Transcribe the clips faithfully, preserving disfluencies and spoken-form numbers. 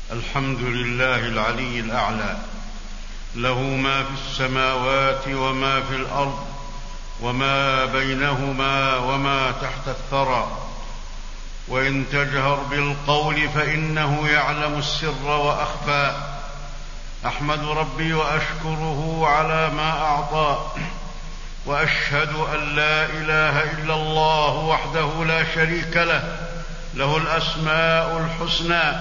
الحمد لله العلي الأعلى، له ما في السماوات وما في الأرض وما بينهما وما تحت الثرى، وإن تجهر بالقول فإنه يعلم السر وأخفى. أحمد ربي وأشكره على ما أعطى، وأشهد أن لا إله إلا الله وحده لا شريك له، له الأسماء الحسنى.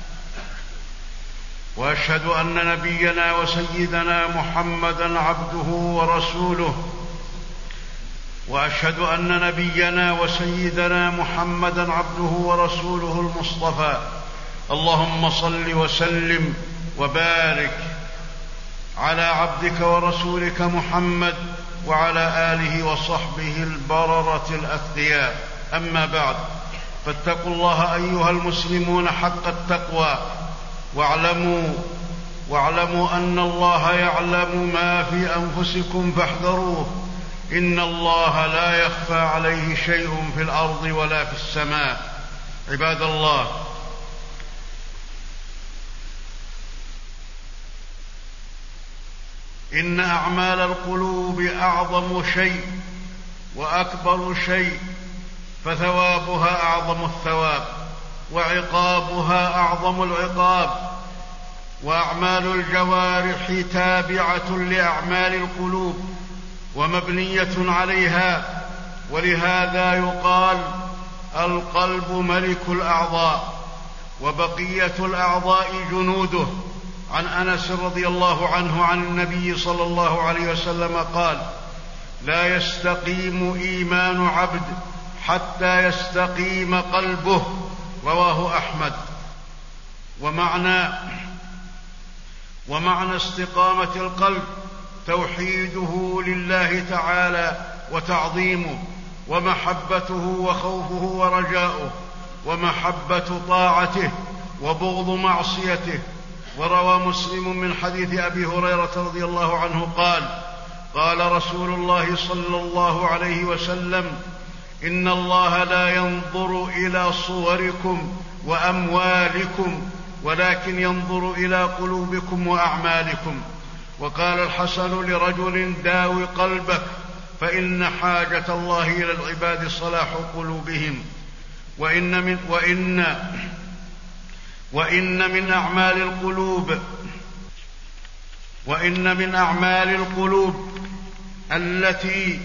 وأشهد أن نبينا وسيدنا محمدًا عبده ورسوله وأشهد أن نبينا وسيدنا محمدًا عبده ورسوله المصطفى. اللهم صل وسلم وبارك على عبدك ورسولك محمد وعلى آله وصحبه البررة الأثقياء. أما بعد، فاتقوا الله أيها المسلمون حق التقوى، واعلموا واعلموا أن الله يعلم ما في أنفسكم فاحذروه، إن الله لا يخفى عليه شيء في الأرض ولا في السماء. عباد الله، إن أعمال القلوب أعظم شيء وأكبر شيء، فثوابها أعظم الثواب، وعقابها أعظم العقاب. وأعمال الجوارح تابعة لأعمال القلوب ومبنية عليها، ولهذا يقال القلب ملك الأعضاء وبقية الأعضاء جنوده. عن أنس رضي الله عنه عن النبي صلى الله عليه وسلم قال: لا يستقيم إيمان عبد حتى يستقيم قلبه. رواه أحمد. ومعنى ومعنى استقامة القلب توحيده لله تعالى وتعظيمه، ومحبته وخوفه ورجاؤه، ومحبة طاعته وبغض معصيته. وروى مسلم من حديث أبي هريرة رضي الله عنه قال: قال رسول الله صلى الله عليه وسلم: إن الله لا ينظر إلى صوركم وأموالكم، ولكن ينظر إلى قلوبكم وأعمالكم. وقال الحسن لرجل: داوي قلبك، فإن حاجة الله إلى العباد صلاح قلوبهم. وإن من, وإن وإن من أعمال القلوب وإن من أعمال القلوب التي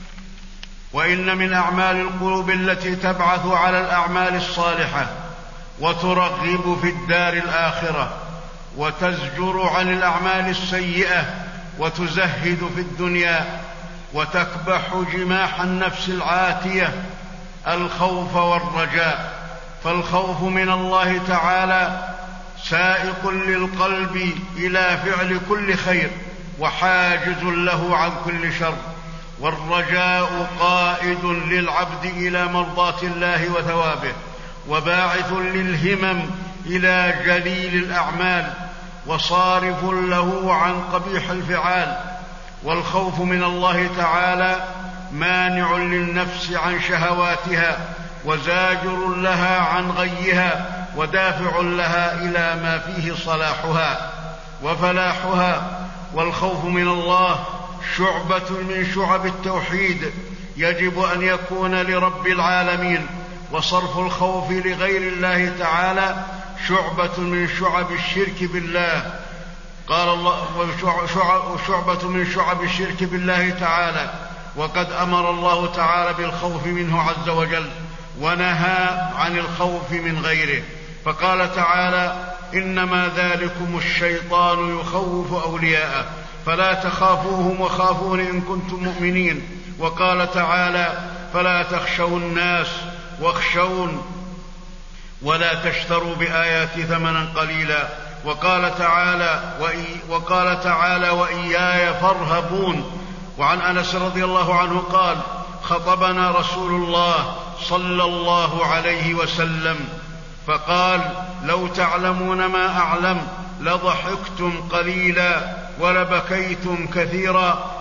وإن من أعمال القلوب التي تبعث على الأعمال الصالحة وترغب في الدار الآخرة، وتزجر عن الأعمال السيئة، وتزهد في الدنيا، وتكبح جماح النفس العاتية: الخوف والرجاء. فالخوف من الله تعالى سائق للقلب إلى فعل كل خير، وحاجز له عن كل شر. والرجاء قائد للعبد إلى مرضاة الله وثوابه، وباعث للهمم إلى جليل الأعمال، وصارف له عن قبيح الفعال. والخوف من الله تعالى مانع للنفس عن شهواتها، وزاجر لها عن غيها، ودافع لها إلى ما فيه صلاحها وفلاحها. والخوف من الله شعبة من شعب التوحيد، يجب أن يكون لرب العالمين. وصرف الخوف لغير الله تعالى شعبة من شعب الشرك بالله. قال الله: وشعبة من شعب الشرك بالله تعالى. وقد أمر الله تعالى بالخوف منه عز وجل، ونهى عن الخوف من غيره، فقال تعالى: إنما ذلكم الشيطان يخوف أولياءه فلا تخافوهم وخافون إن كنتم مؤمنين. وقال تعالى: فلا تخشوا الناس واخشون ولا تشتروا بآياتي ثمنا قليلا. وقال تعالى: وإي وقال تعالى: وإياي فارهبون. وعن أنس رضي الله عنه قال: خطبنا رسول الله صلى الله عليه وسلم فقال: لو تعلمون ما أعلم لضحكتم قليلا ولبكيتم كثيرا.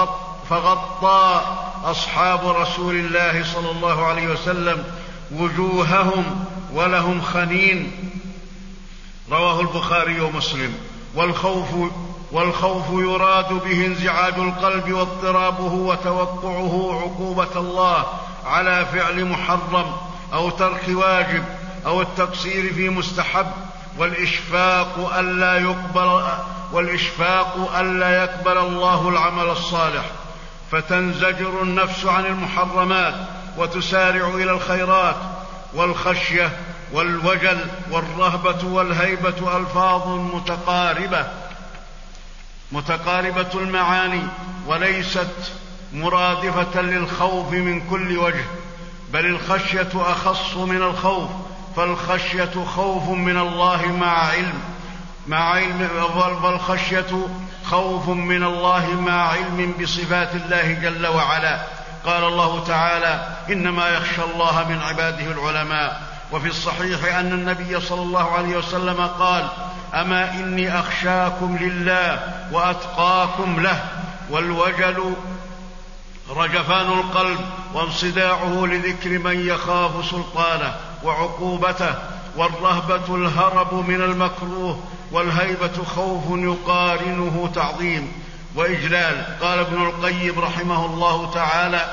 فغطى أصحاب رسول الله صلى الله عليه وسلم وجوههم ولهم خنين. رواه البخاري ومسلم. والخوف والخوف يراد به انزعاج القلب واضطرابه وتوقعه عقوبة الله على فعل محرم أو ترك واجب أو التقصير في مستحب، والإشفاق ألا يقبل والإشفاق ألا يقبل الله العمل الصالح، فتنزجر النفس عن المحرمات وتسارع إلى الخيرات. والخشية والوجل والرهبة والهيبة ألفاظ متقاربة متقاربة المعاني، وليست مرادفة للخوف من كل وجه، بل الخشية أخص من الخوف، فالخشية خوف من الله مع علم مع علم فالخشية خوف من الله مع علم بصفات الله جل وعلا. قال الله تعالى: إنما يخشى الله من عباده العلماء. وفي الصحيح أن النبي صلى الله عليه وسلم قال: أما إني أخشاكم لله وأتقاكم له. والوجل رجفان القلب وانصداعه لذكر من يخاف سلطانه وعقوبته. والرهبة الهرب من المكروه، والهيبة خوف يقارنه تعظيم وإجلال. قال ابن القيم رحمه الله تعالى: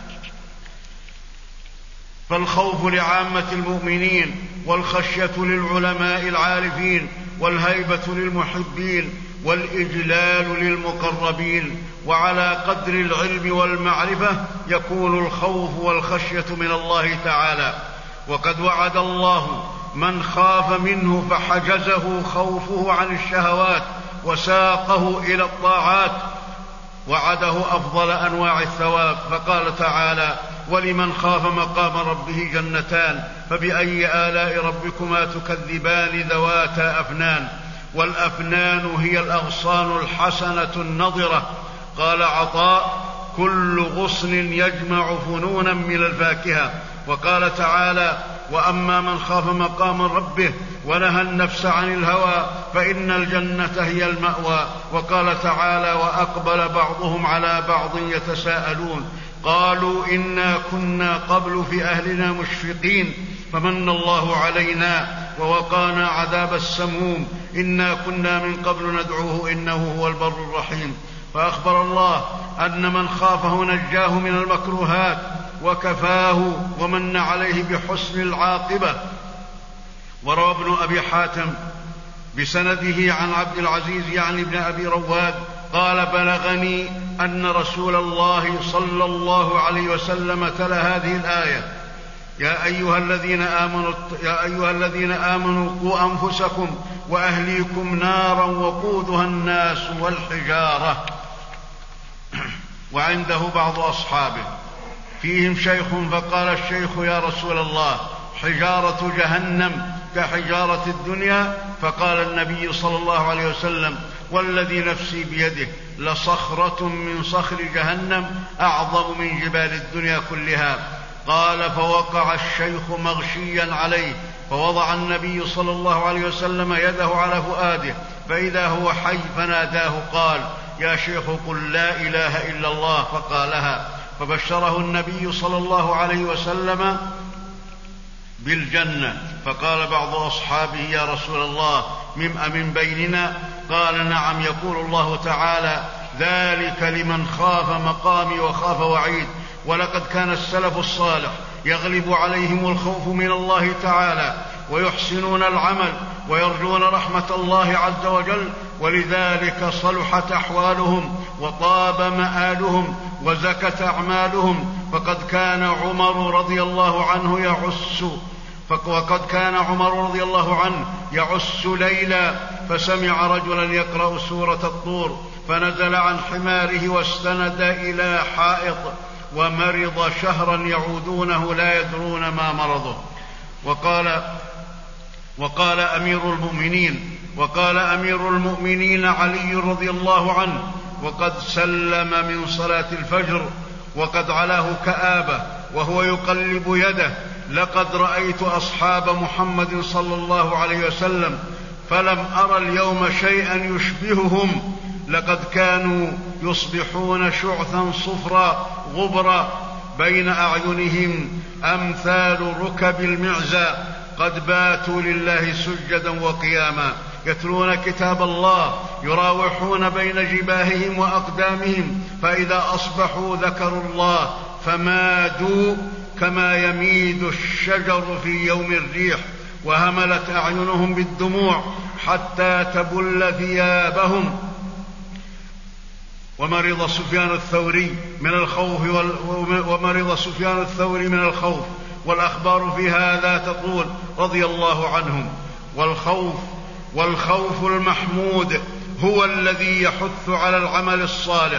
فالخوف لعامة المؤمنين، والخشية للعلماء العارفين، والهيبة للمحبين، والإجلال للمقربين. وعلى قدر العلم والمعرفة يكون الخوف والخشية من الله تعالى. وقد وعد الله من خاف منه فحجزه خوفه عن الشهوات وساقه إلى الطاعات، وعده أفضل أنواع الثواب، فقال تعالى: ولمن خاف مقام ربه جنتان فبأي آلاء ربكما تكذبان ذواتا أفنان. والأفنان هي الأغصان الحسنة النضرة. قال عطاء: كل غصن يجمع فنونا من الفاكهة. وقال تعالى: وأما من خاف مقام ربه ونهى النفس عن الهوى فإن الجنة هي المأوى. وقال تعالى: وأقبل بعضهم على بعض يتساءلون قالوا إنا كنا قبل في أهلنا مشفقين فمن الله علينا ووقانا عذاب السموم إنا كنا من قبل ندعوه إنه هو البر الرحيم. فأخبر الله أن من خافه نجاه من المكروهات وكفاه ومن عليه بحسن العاقبة. وروى ابن أبي حاتم بسنده عن عبد العزيز يعني ابن أبي رواد قال: بلغني أن رسول الله صلى الله عليه وسلم تلا هذه الآية: يا أيها الذين آمنوا يا أيها الذين آمنوا قوا أنفسكم وأهليكم نارا وقودها الناس والحجارة. وعنده بعض أصحابه فيهم شيخ فقال الشيخ: يا رسول الله، حجارة جهنم كحجارة الدنيا؟ فقال النبي صلى الله عليه وسلم: والذي نفسي بيده لصخرة من صخر جهنم أعظم من جبال الدنيا كلها. قال: فوقع الشيخ مغشيا عليه، فوضع النبي صلى الله عليه وسلم يده على فؤاده فإذا هو حي فناداه قال: يا شيخ قل لا إله إلا الله، فقالها، فبشره النبي صلى الله عليه وسلم بالجنة. فقال بعض أصحابه: يا رسول الله، من بيننا؟ قال: نعم، يقول الله تعالى: ذلك لمن خاف مقامي وخاف وعيد. ولقد كان السلف الصالح يغلب عليهم الخوف من الله تعالى ويحسنون العمل ويرجون رحمة الله عز وجل، ولذلك صلحت أحوالهم وطاب مآلهم وزكت أعمالهم. فقد كان عمر رضي الله عنه يعس وقد كان عمر رضي الله عنه يعس ليلا فسمع رجلا يقرأ سورة الطور فنزل عن حماره واستند إلى حائط ومرض شهرا يعودونه لا يدرون ما مرضه. وقال وقال أمير المؤمنين وقال أمير المؤمنين علي رضي الله عنه وقد سلم من صلاة الفجر وقد علاه كآبة وهو يقلب يده: لقد رأيت أصحاب محمد صلى الله عليه وسلم فلم أرى اليوم شيئا يشبههم، لقد كانوا يصبحون شعثا صفرا غبرا بين أعينهم أمثال ركب المعزى، قد باتوا لله سجدا وقياما يتلون كتاب الله يراوحون بين جباههم وأقدامهم فإذا أصبحوا ذكروا الله فمادوا كما يميد الشجر في يوم الريح وهملت أعينهم بالدموع حتى تبل ثيابهم. ومرض سفيان الثوري من الخوف وال... ومرض سفيان الثوري من الخوف والأخبار في هذا تطول رضي الله عنهم. والخوف والخوف المحمود هو الذي يحث على العمل الصالح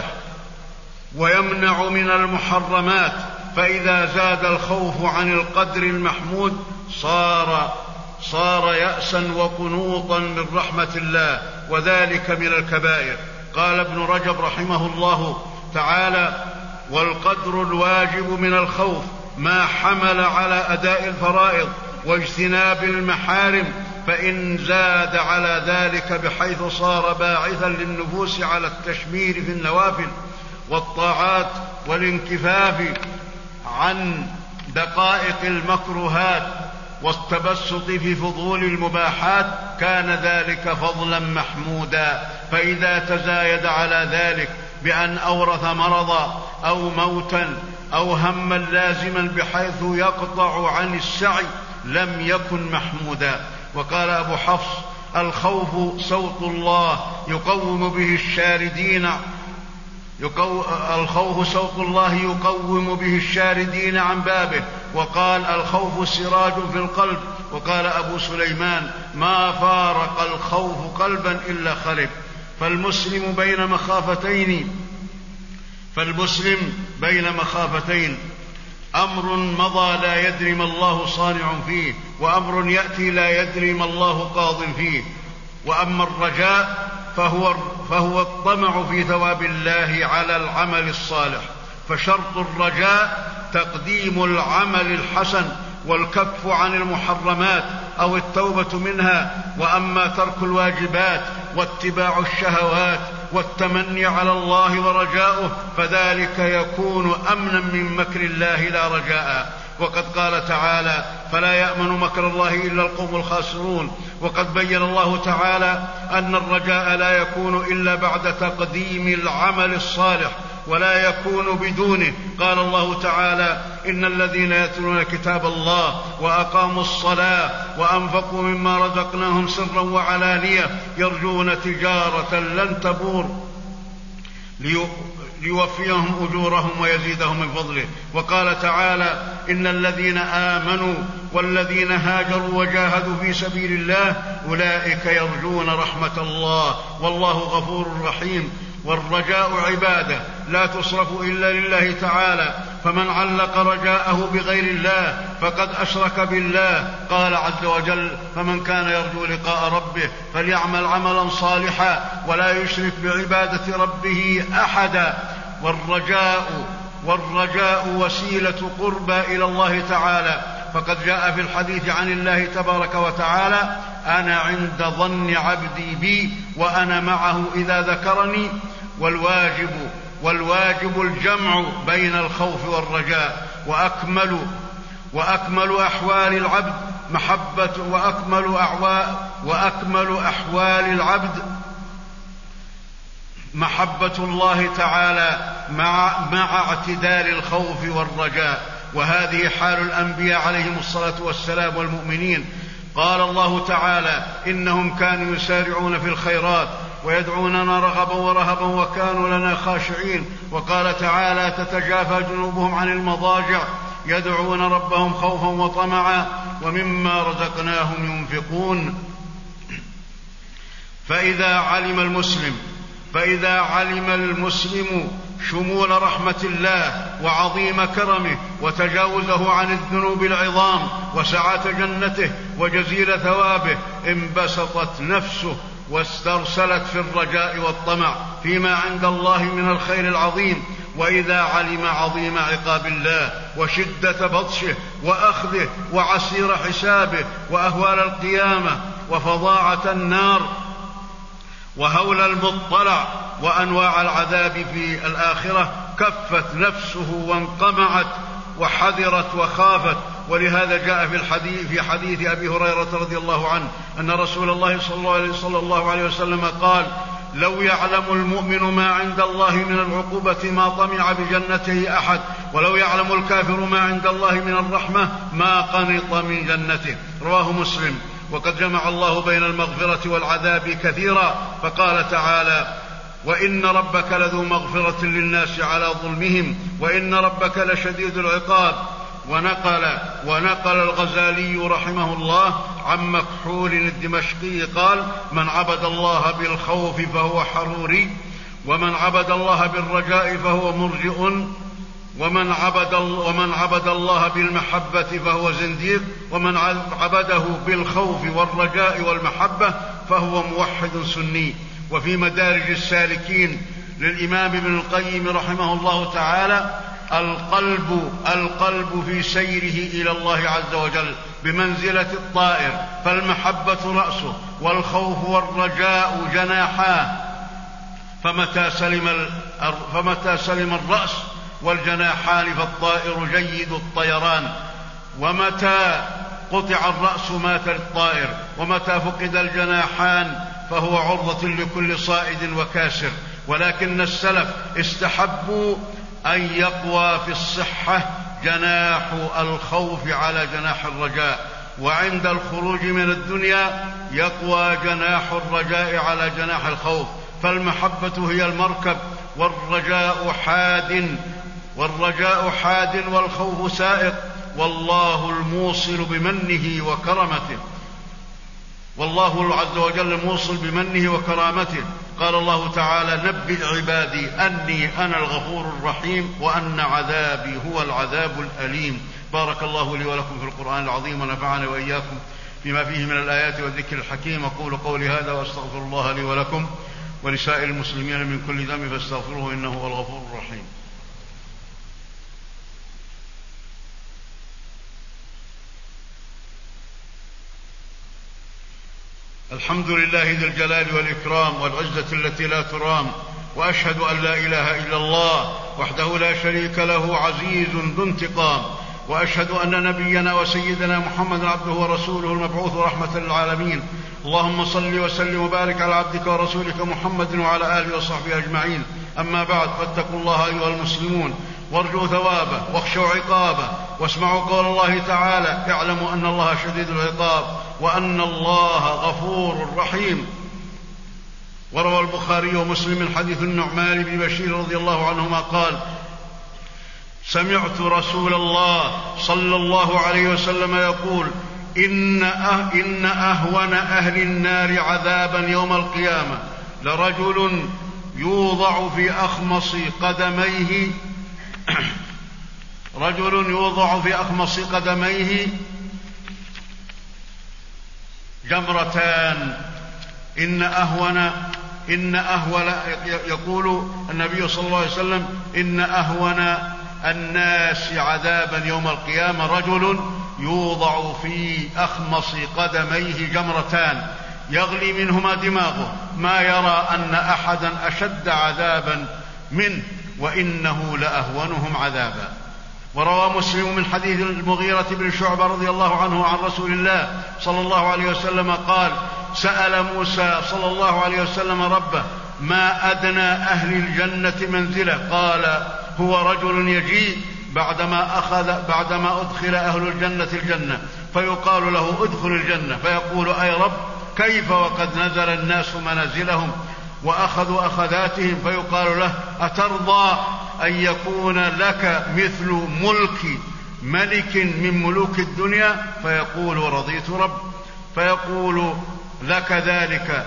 ويمنع من المحرمات، فإذا زاد الخوف عن القدر المحمود صار صار يأسا وقنوطا من رحمة الله، وذلك من الكبائر. قال ابن رجب رحمه الله تعالى: والقدر الواجب من الخوف ما حمل على أداء الفرائض واجتناب المحارم، فإن زاد على ذلك بحيث صار باعثا للنفوس على التشمير في النوافل والطاعات والانكفاف عن دقائق المكروهات والتبسط في فضول المباحات كان ذلك فضلا محمودا. فإذا تزايد على ذلك بأن أورث مرضا أو موتا أو هما لازما بحيث يقطع عن السعي لم يكن محمودا. وقال أبو حفص: الخوف صوت الله يقوم به الشاردين يقو... الخوف صوت الله يقوم به الشاردين عن بابه. وقال: الخوف سراج في القلب. وقال أبو سليمان: ما فارق الخوف قلبا إلا خرب. فالمسلم بين مخافتين فالمسلم بين مخافتين أمر مضى لا يدري ما الله صانع فيه، وأمر يأتي لا يدري ما الله قاض فيه. وأما الرجاء فهو, فهو الطمع في ثواب الله على العمل الصالح، فشرط الرجاء تقديم العمل الحسن والكف عن المحرمات أو التوبة منها. وأما ترك الواجبات واتباع الشهوات والتمني على الله ورجاؤه فذلك يكون أمنا من مكر الله لا رجاء. وقد قال تعالى: فلا يأمن مكر الله إلا القوم الخاسرون. وقد بين الله تعالى أن الرجاء لا يكون إلا بعد تقديم العمل الصالح ولا يكون بدونه. قال الله تعالى: إن الذين يتلون كتاب الله وأقاموا الصلاة وأنفقوا مما رزقناهم سرا وعلانية يرجون تجارة لن تبور ليوفيهم أجورهم ويزيدهم من فضله. وقال تعالى: إن الذين آمنوا والذين هاجروا وجاهدوا في سبيل الله أولئك يرجون رحمة الله والله غفور رحيم. والرجاء عبادة لا تصرف إلا لله تعالى، فمن علق رجاءه بغير الله فقد أشرك بالله. قال عز وجل: فمن كان يرجو لقاء ربه فليعمل عملا صالحا ولا يشرك بعبادة ربه أحدا. والرجاء والرجاء وسيلة قربى إلى الله تعالى، فقد جاء في الحديث عن الله تبارك وتعالى: أنا عند ظن عبدي بي وأنا معه إذا ذكرني. والواجب والواجب الجمع بين الخوف والرجاء، وأكمل وأكمل أحوال العبد محبة وأكمل أعواء وأكمل أحوال العبد محبة الله تعالى مع مع اعتدال الخوف والرجاء. وهذه حال الأنبياء عليهم الصلاة والسلام والمؤمنين. قال الله تعالى: إنهم كانوا يسارعون في الخيرات ويدعوننا رغبا ورهبا وكانوا لنا خاشعين. وقال تعالى: تتجافى جنوبهم عن المضاجع يدعون ربهم خوفا وطمعا ومما رزقناهم ينفقون. فإذا علم المسلم فإذا علم المسلم شمول رحمة الله وعظيم كرمه وتجاوزه عن الذنوب العظام وسعة جنته وجزيل ثوابه انبسطت نفسه واسترسلت في الرجاء والطمع فيما عند الله من الخير العظيم. وإذا علم عظيم عقاب الله وشدة بطشه وأخذه وعسير حسابه وأهوال القيامة وفظاعة النار وهول المطلع وأنواع العذاب في الآخرة كفت نفسه وانقمعت وحذرت وخافت ولهذا جاء في الحديث في حديث أبي هريرة رضي الله عنه أن رسول الله صلى الله عليه وسلم قال: لو يعلم المؤمن ما عند الله من العقوبة ما طمع بجنته أحد، ولو يعلم الكافر ما عند الله من الرحمة ما قنط من جنته. رواه مسلم. وقد جمع الله بين المغفرة والعذاب كثيرا، فقال تعالى: وإن ربك لذو مغفرة للناس على ظلمهم وإن ربك لشديد العقاب. ونقل, ونقل الغزالي رحمه الله عن مكحول الدمشقي قال: من عبد الله بالخوف فهو حروري، ومن عبد الله بالرجاء فهو مرجئ، ومن عبد, ومن عبد الله بالمحبة فهو زنديق، ومن عبده بالخوف والرجاء والمحبة فهو موحد سني. وفي مدارج السالكين للإمام ابن القيم رحمه الله تعالى: القلب القلب في سيره إلى الله عز وجل بمنزلة الطائر، فالمحبة رأسه والخوف والرجاء جناحاه، فمتى سلم, فمتى سلم الرأس والجناحان فالطائر جيد الطيران، ومتى قطع الرأس مات الطائر، ومتى فقد الجناحان فهو عرضة لكل صائد وكاسر. ولكن السلف استحبوا أن يقوى في الصحة جناح الخوف على جناح الرجاء، وعند الخروج من الدنيا يقوى جناح الرجاء على جناح الخوف، فالمحبة هي المركب والرجاء حاد والرجاء حاد والخوف سائق، والله الموصل بمنه وكرمته والله عز وجل الموصل بمنه وكرامته. قال الله تعالى: نبئ عبادي أني أنا الغفور الرحيم وأن عذابي هو العذاب الأليم. بارك الله لي ولكم في القرآن العظيم، ونفعني وإياكم فيما فيه من الآيات والذكر الحكيم. أقول قولي هذا وأستغفر الله لي ولكم ولسائر المسلمين من كل ذنب فاستغفروه إنه هو الغفور الرحيم. الحمد لله ذي الجلال والإكرام والعزة التي لا ترام، وأشهد أن لا إله إلا الله وحده لا شريك له عزيز ذو انتقام، وأشهد أن نبينا وسيدنا محمد عبده ورسوله المبعوث رحمة للعالمين. اللهم صل وسلم وبارك على عبدك ورسولك محمد وعلى آله وصحبه أجمعين. أما بعد، فاتقوا الله أيها المسلمون وارجوا ثوابه واخشوا عقابه، واسمعوا قول الله تعالى: اعلموا أن الله شديد العقاب وأن الله غفور رحيم. وروى البخاري ومسلم من حديث النعمان بن بشير رضي الله عنهما قال: سمعت رسول الله صلى الله عليه وسلم يقول: إن, أه إن أهون أهل النار عذابا يوم القيامة لرجل يوضع في أخمص قدميه رجل يوضع في أخمص قدميه جمرتان. إن أهون إن أهون يقول النبي صلى الله عليه وسلم: إن أهون الناس عذابا يوم القيامة رجل يوضع في أخمص قدميه جمرتان يغلي منهما دماغه، ما يرى أن أحدا أشد عذابا منه، وإنه لأهونهم عذابا. وروى مسلم من حديث المغيرة بن شعبة رضي الله عنه عن رسول الله صلى الله عليه وسلم قال: سأل موسى صلى الله عليه وسلم ربه: ما أدنى أهل الجنة منزله؟ قال: هو رجل يجيء بعدما, أخذ بعدما أدخل أهل الجنة الجنة فيقال له: ادخل الجنة، فيقول: أي رب، كيف وقد نزل الناس منازلهم وأخذوا أخذاتهم؟ فيقال له: أترضى أن يكون لك مثل ملك ملك من ملوك الدنيا؟ فيقول: رضيت رب. فيقول: لك ذلك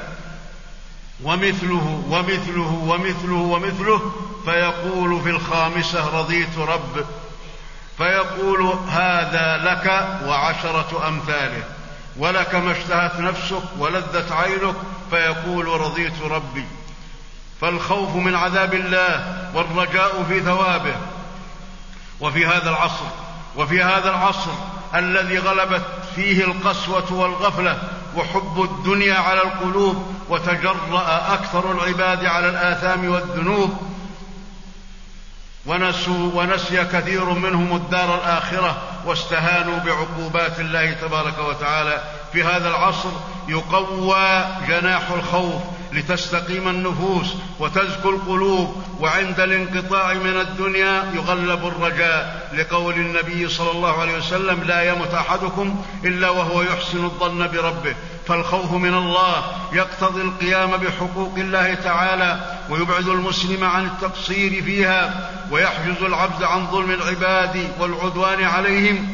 ومثله ومثله ومثله ومثله. فيقول في الخامسة: رضيت رب. فيقول: هذا لك وعشرة أمثاله، ولك ما اشتهت نفسك ولذت عينك. فيقول: رضيت ربي. فالخوف من عذاب الله والرجاء في ثوابه. وفي هذا العصر وفي هذا العصر الذي غلبت فيه القسوة والغفلة وحب الدنيا على القلوب، وتجرأ أكثر العباد على الآثام والذنوب، ونسوا ونسي كثير منهم الدار الآخرة واستهانوا بعقوبات الله تبارك وتعالى. في هذا العصر يقوى جناح الخوف لتستقيم النفوس وتزكو القلوب، وعند الانقطاع من الدنيا يغلب الرجاء، لقول النبي صلى الله عليه وسلم: لا يمت أحدكم إلا وهو يحسن الظن بربه. فالخوف من الله يقتضي القيام بحقوق الله تعالى ويبعد المسلم عن التقصير فيها، ويحجز العبد عن ظلم العباد والعدوان عليهم،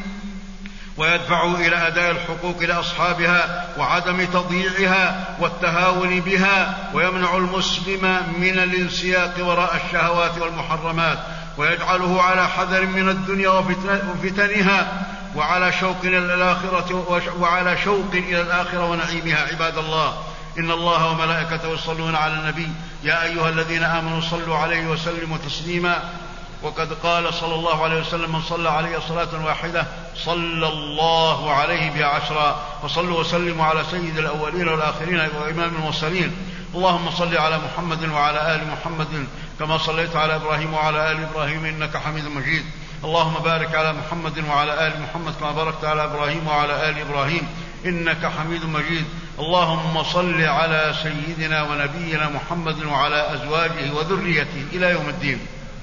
ويدفعه إلى أداء الحقوق لأصحابها وعدم تضييعها والتهاون بها، ويمنع المسلم من الانسياق وراء الشهوات والمحرمات، ويجعله على حذر من الدنيا وفتنها، وعلى شوق إلى الآخرة وعلى شوق إلى الآخرة ونعيمها. عباد الله، إن الله وملائكته يصلون على النبي يا أيها الذين آمنوا صلوا عليه وسلموا تسليما. وقد قال صلى الله عليه وسلم: من صلى عليه صلاة واحدة صلى الله عليه بها عشرا. وصلوا وسلموا على سيد الأولين والآخرين وإمام المرسلين. اللهم صل على محمد وعلى آل محمد كما صليت على إبراهيم وعلى آل إبراهيم إنك حميد مجيد. اللهم بارك على محمد وعلى آل محمد كما باركت على إبراهيم وعلى آل إبراهيم إنك حميد مجيد. اللهم صل على سيدنا ونبينا محمد وعلى أزواجه وذريته إلى يوم الدين.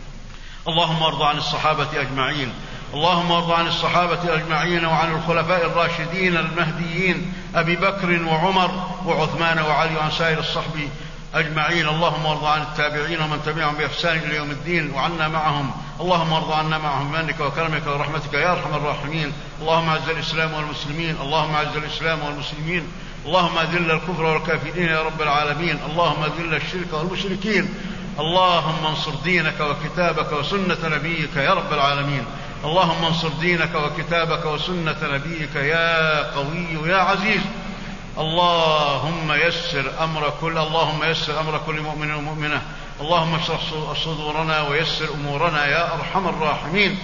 اللهم ارض عن الصحابة أجمعين. اللهم ارض عن الصحابة أجمعين وعن الخلفاء الراشدين المهديين أبي بكر وعمر وعثمان وعلي وعن سائر الصحب أجمعين. اللهم ارض عن التابعين ومن تبعهم بإحسان إلى يوم الدين وعنا معهم. اللهم ارض عنا معهم بمنك وكرمك ورحمتك يا أرحم الراحمين. اللهم اعز الإسلام والمسلمين. اللهم اعز الإسلام والمسلمين. اللهم أذل الكفر والكافرين يا رب العالمين. اللهم أذل الشرك والمشركين. اللهم انصر دينك وكتابك وسنة نبيك يا رب العالمين. اللهم انصر دينك وكتابك وسنة نبيك يا قوي يا عزيز. اللهم يسر أمر كل اللهم يسر أمر كل مؤمن ومؤمنة. اللهم اشرح صدورنا ويسر أمورنا يا أرحم الراحمين.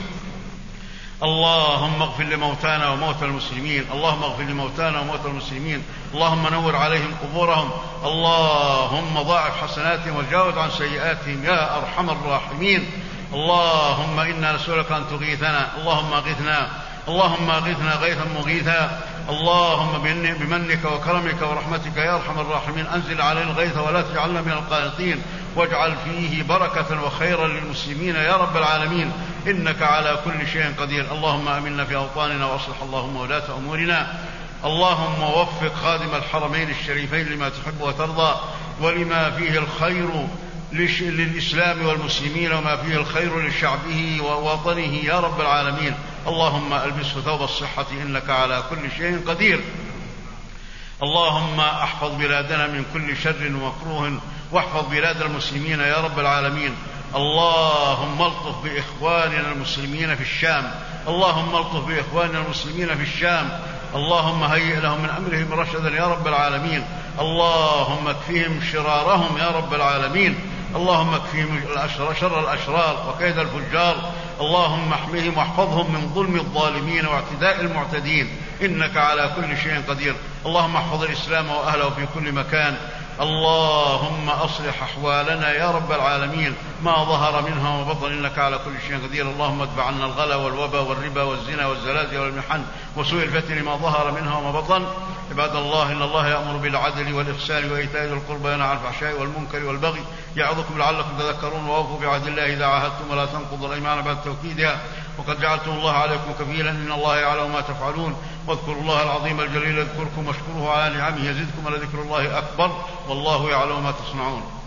اللهم اغفر لموتانا وموتى المسلمين. اللهم اغفر لموتانا وموتى المسلمين. اللهم نور عليهم قبورهم. اللهم ضاعف حسناتهم وتجاوز عن سيئاتهم يا أرحم الراحمين. اللهم إنا نسألك أن تغيثنا. اللهم أغثنا. اللهم أغثنا غيثا مغيثا. اللهم بمنك وكرمك ورحمتك يا أرحم الراحمين أنزل علينا الغيث ولا تجعلنا من القانطين، واجعل فيه بركة وخيرا للمسلمين يا رب العالمين إنك على كل شيء قدير. اللهم آمنا في أوطاننا وأصلح اللهم ولاة أمورنا. اللهم وفق خادم الحرمين الشريفين لما تحب وترضى ولما فيه الخير للإسلام والمسلمين وما فيه الخير لشعبه ووطنه يا رب العالمين. اللهم ألبسه ثوب الصحة إنك على كل شيء قدير. اللهم احفظ بلادنا من كل شر ومكروه، واحفظ بلاد المسلمين يا رب العالمين. اللهم الطف بإخواننا المسلمين في الشام. اللهم الطف بإخواننا المسلمين في الشام. اللهم هيئ لهم من أمرهم رشدا يا رب العالمين. اللهم اكفهم شرارهم يا رب العالمين. اللهم اكفهم شر الأشرار وكيد الفجار. اللهم احمهم واحفظهم من ظلم الظالمين واعتداء المعتدين إنك على كل شيء قدير. اللهم احفظ الإسلام وأهله في كل مكان. اللهم أصلح أحوالنا يا رب العالمين ما ظهر منها وبطن إنك على كل شيء قدير. اللهم ادفع عنا الغلا والوبا والربا والزنا والزلازل والمحن وسوء الفتن ما ظهر منها وما بطن. عباد الله، إن الله يأمر بالعدل والإحسان وإيتاء ذي القربى وينهى عن الفحشاء والمنكر والبغي يعظكم لعلكم تذكرون. وأوفوا بعهد الله إذا عاهدتم ولا تنقضوا الأيمان بعد توكيدها وقد جعلتم الله عليكم كفيلا إن الله يعلم ما تفعلون. واذكروا الله العظيم الجليل يذكركم واشكروه على نعمه يزدكم ولذكر الله أكبر والله يعلم ما تصنعون.